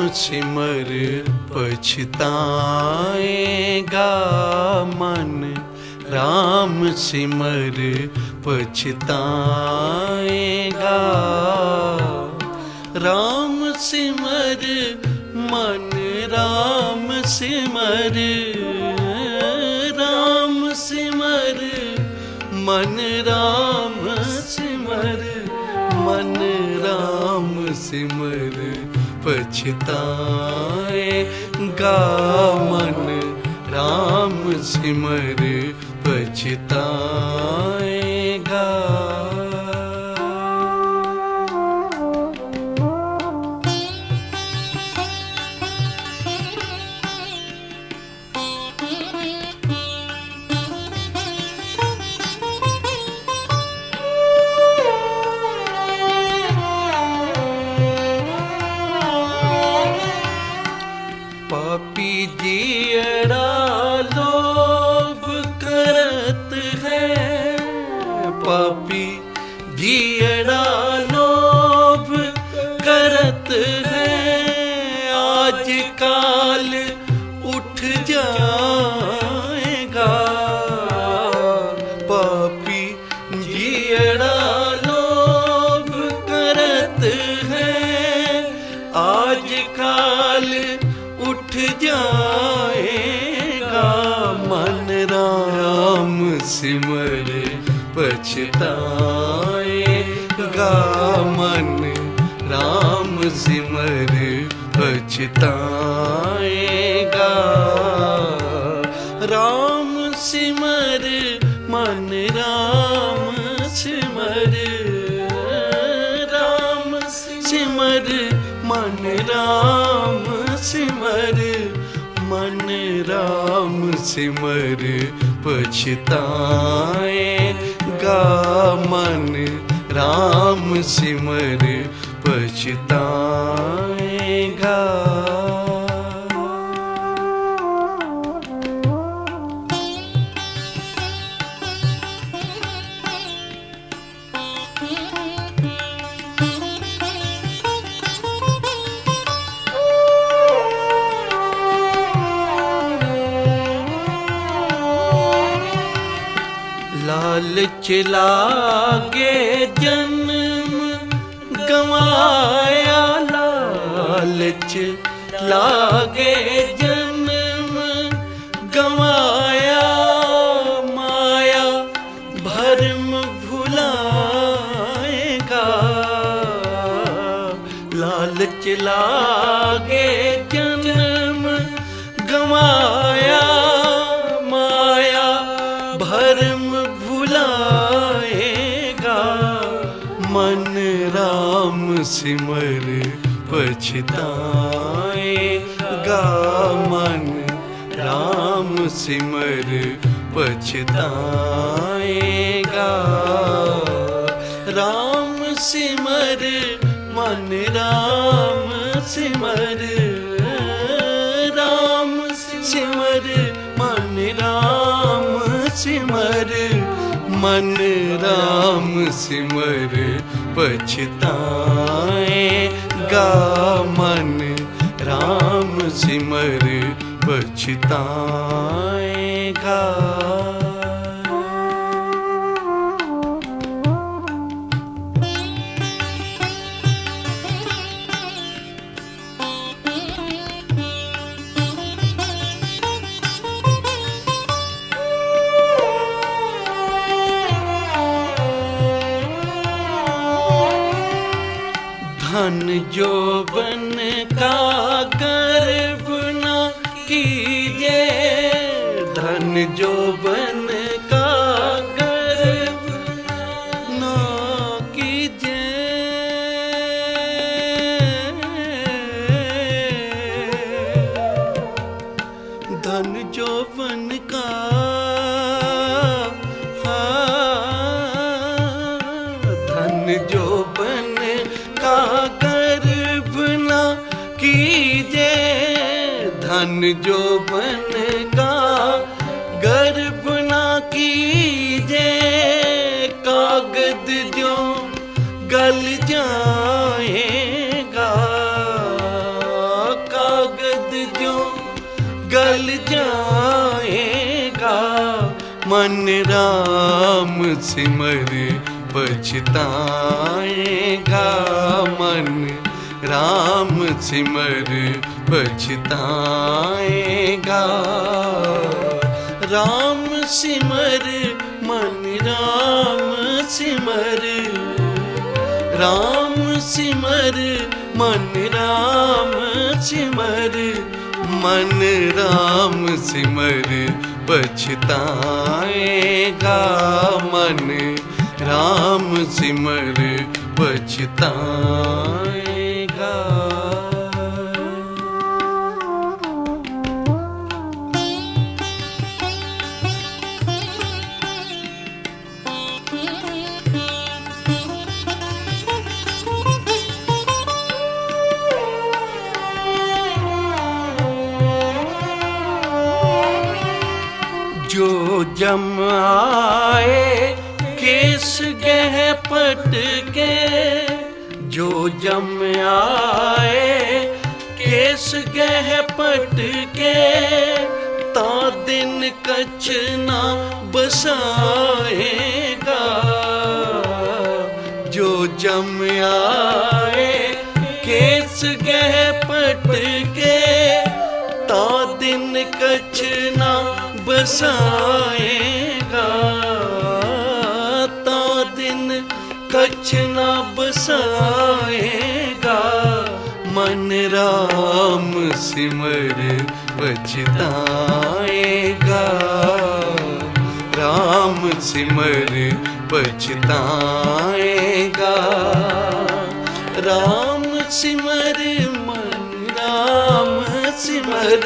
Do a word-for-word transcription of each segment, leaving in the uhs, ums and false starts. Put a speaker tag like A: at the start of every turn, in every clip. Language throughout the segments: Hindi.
A: सिमर पछताएगा मन, राम सिमर पछताएगा। राम सिमर मन, राम सिमर, राम सिमर मन, राम सिमर मन, राम सिमर पछताएगा मन, राम सिमर पछताएगा। पापी जियड़ा लोभ करत है, पापी जियड़ा लोभ करत है, आज काल उठ जाएगा। पापी जियड़ा लोभ करत है, आज काल उठ जाएगा। मन राम सिमर पछताएगा मन, राम सिमर पछताएगा। राम सिमर मन, राम सिमर, राम सिमर मन, राम सिमर मन, राम सिमर पछताएगा मन, राम सिमर पछताएगा। लालच लागे जन्म गवाया, लालच लागे जन्म गवाया, माया भरम भुलाएगा। लालच लागे जन्म गवाया, माया भरम भुलाएगा। मन राम सिमर पछताएगा मन, राम सिमर पछताएगा। राम सिमर मन, राम सिमर, राम सिमर मन, राम सिमर मन, राम सिमर पछताएगा मन, राम सिमर पछताएगा। धन जोबन का गर्व न कीजे, धन जोबन का गर्व न कीजे। धन जोबन का, धन जोबन का गर्व न कीजे, धन जोबन का गर्व न कीजे। कागज जो गल जाएगा, मन राम सिमर पछताएगा, मन राम सिमर पछताएगा। राम सिमर मन राम सिमर, राम सिमर मन राम सिमर, मन राम सिमर पछताएगा, मन राम सिमर पछताएगा। जो जम आए केस गह पटके, जो जम आए केस गह पटके, ता दिन कछ ना बसाएगा। जो जम आए केस गह पटके, ता दिन कछ ना बसाएगा, ता दिन कछ ना बसाएगा। मन राम सिमर पछताएगा, राम सिमर पछताएगा। राम सिमर मन राम सिमर,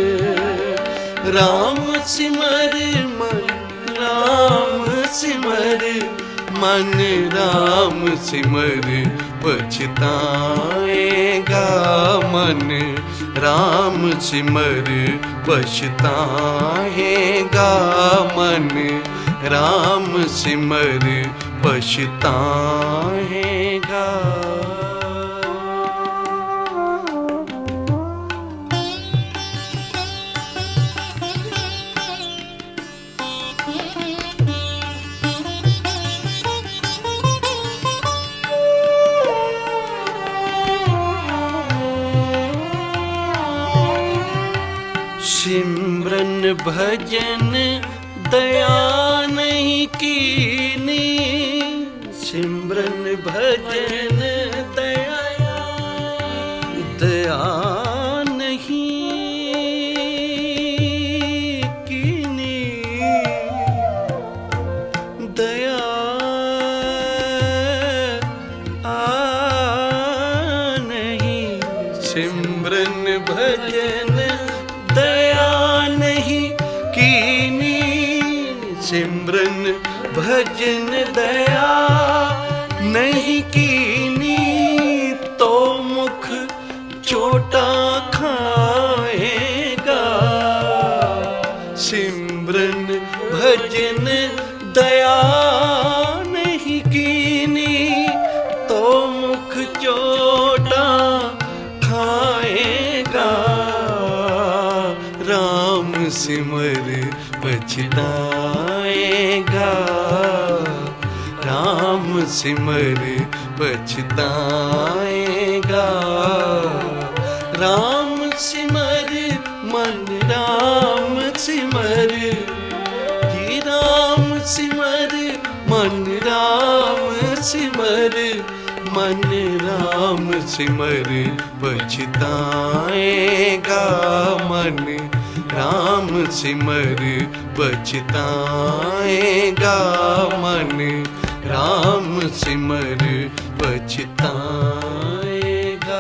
A: राम सिमर मन राम सिमर, मन राम सिमर पछताएगा, मन राम सिमर पछताएगा, मन राम सिमर पछताएगा। सिमरन भजन दया नहीं कीनी, सिमरन भजन दया दया नहीं कीनी, दया आ नहीं। सिमरन भजन दया नहीं कीनी, सिमरन भजन दया नहीं कीनी, तो मुख चोटा खाएगा। सिमरन भजन दया नहीं कीनी, तो मुख चोटा खाएगा। राम सिमर पछताएगा, राम सिमर पछताएगा। राम सिमर मन राम सिमर, जी राम सिमर मन राम सिमर, मन राम सिमर पछताएगा, मन राम सिमर पछताएगा, मन राम सिमर पछताएगा।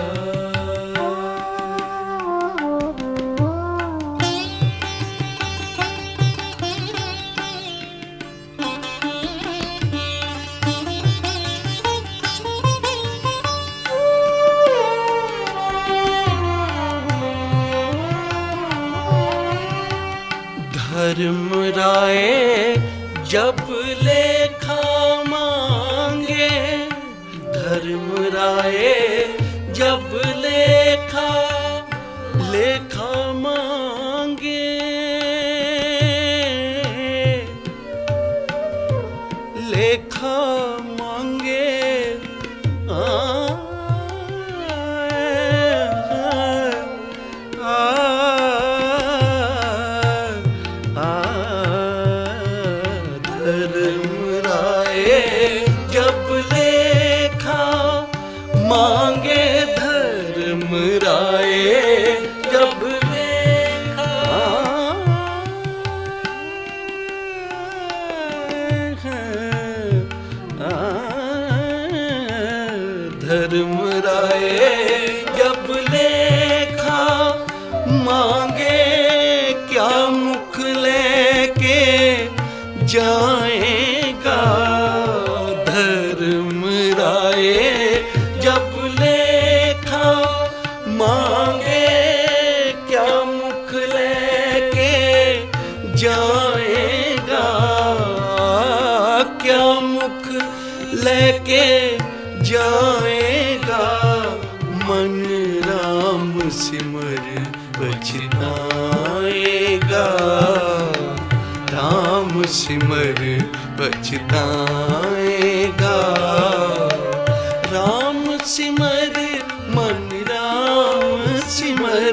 A: धर्म राय जब लेखा मांगे, धर्म राय जब लेखा लेखा मांगे, जाएगा। धर्म राय जब लेखा मांगे, क्या मुख लेके जाएगा, क्या मुख लेके जाएगा। मन राम सिमर पछताएगा, राम सिमर पछताएगा। राम सिमर मन राम सिमर,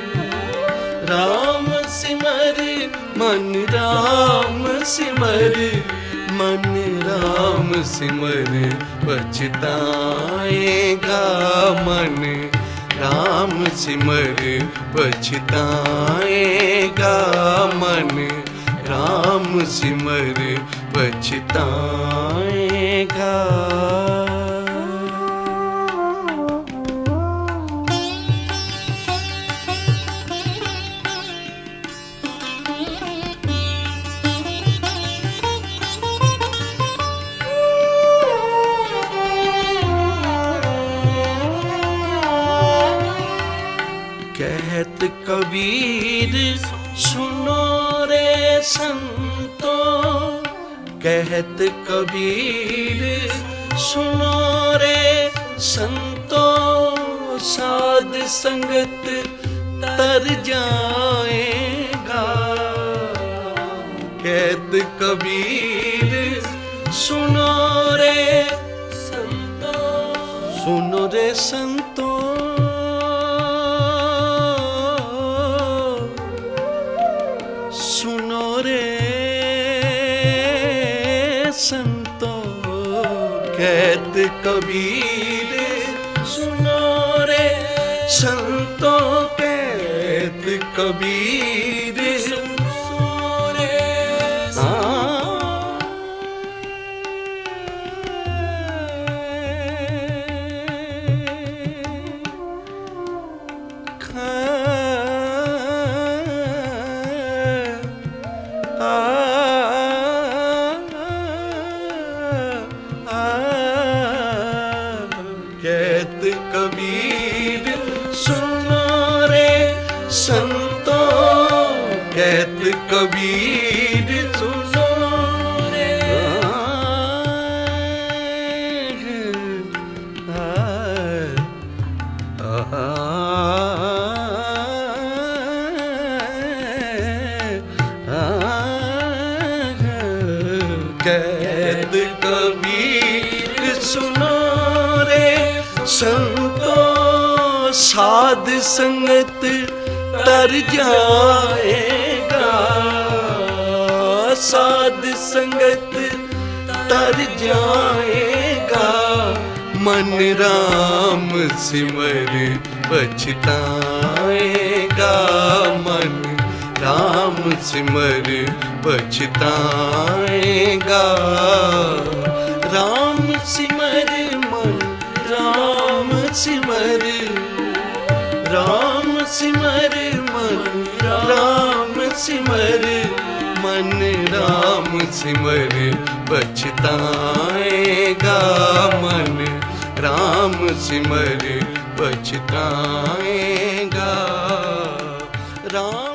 A: राम सिमर मन राम सिमर, मन राम सिमर पछताएगा। मन राम सिमर पछताएगा, मन राम सिमर पछताएगा। कहत कबीर सुनो रे संतो, कहत कबीर सुनो रे संतो। साध संगत तर जाएगा, कहत कबीर सुनो रे संतो, सुनो रे संतो। सुनो रे संतो, कहत कबीर सुनो रे संतो, कहत कबीर सुनो रे। कहत कबीर सुनो रे संतो, कहत कबीर सुनो रे। कहत कबीर सुनो रे संतो। साध संगत तर जाएगा, साध संगत तर जाएगा। मन राम सिमर पछताएगा, मन राम सिमर पछताएगा। राम सिमर मन राम सिमर, राम सिमर मन राम सिमर, मन राम सिमर पछताएगा। मन राम सिमर पछताएगा। राम